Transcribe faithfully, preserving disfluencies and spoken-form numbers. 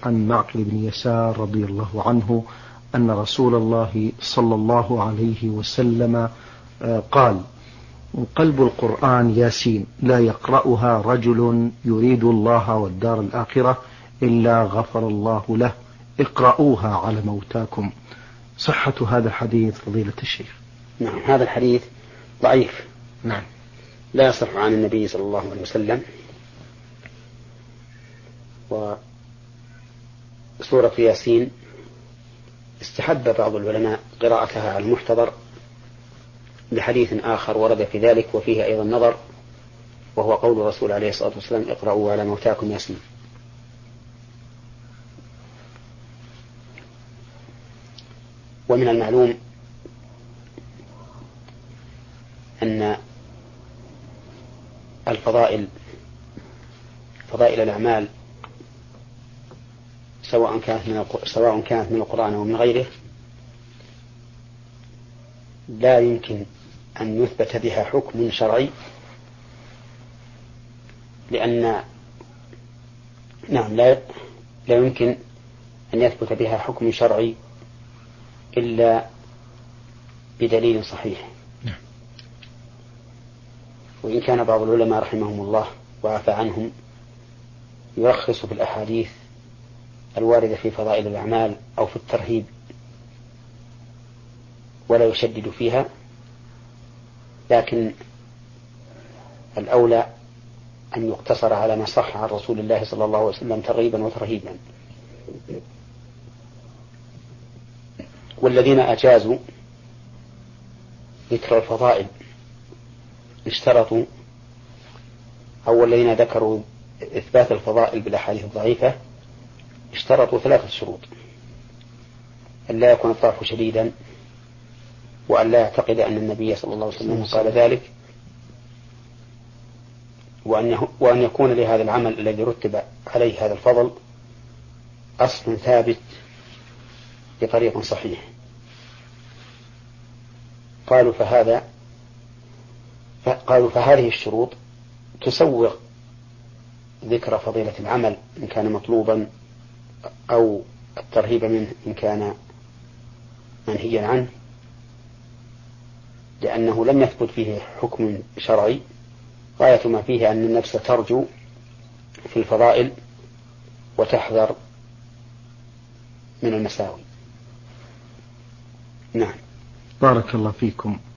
عن معقل بن يسار رضي الله عنه أن رسول الله صلى الله عليه وسلم قال: قلب القرآن ياسين لا يقرأها رجل يريد الله والدار الآخرة إلا غفر الله له، اقرأوها على موتاكم. صحة هذا الحديث فضيلة الشيخ؟ نعم، هذا الحديث ضعيف. نعم، لا يصح عن النبي صلى الله عليه وسلم. وسورة ياسين استحب بعض العلماء قراءتها على المحتضر لحديث آخر ورد في ذلك وفيه أيضا نظر، وهو قول الرسول عليه الصلاة والسلام: اقرأوا على موتاكم ياسين. ومن المعلوم أن الفضائل فضائل الأعمال سواء كانت من سواء كانت من القرآن أو من غيره لا يمكن أن يثبت بها حكم شرعي، لأن نعم لا لا يمكن أن يثبت بها حكم شرعي إلا بدليل صحيح. وإن كان بعض العلماء رحمهم الله وعفى عنهم يرخص في الأحاديث الواردة في فضائل الأعمال أو في الترهيب ولا يشدد فيها، لكن الأولى أن يقتصر على ما صح عن رسول الله صلى الله عليه وسلم ترغيبا وترهيبا. والذين أجازوا ذكر الفضائل اشترطوا، أو الذين ذكروا إثبات الفضائل بالأحاديث الضعيفة اشترطوا ثلاثة شروط: أن لا يكون الضعف شديدا، وأن لا يعتقد أن النبي صلى الله عليه وسلم قال ذلك، وأن وأن يكون لهذا العمل الذي رتب عليه هذا الفضل أصل ثابت بطريق صحيح. قالوا فهذا قالوا فهذه الشروط تسوغ ذكر فضيلة العمل إن كان مطلوبا أو الترهيب منه إن كان منهيا عنه، لأنه لم يثبت فيه حكم شرعي. غاية ما فيه أن النفس ترجو في الفضائل وتحذر من المساوي. نعم، بارك الله فيكم.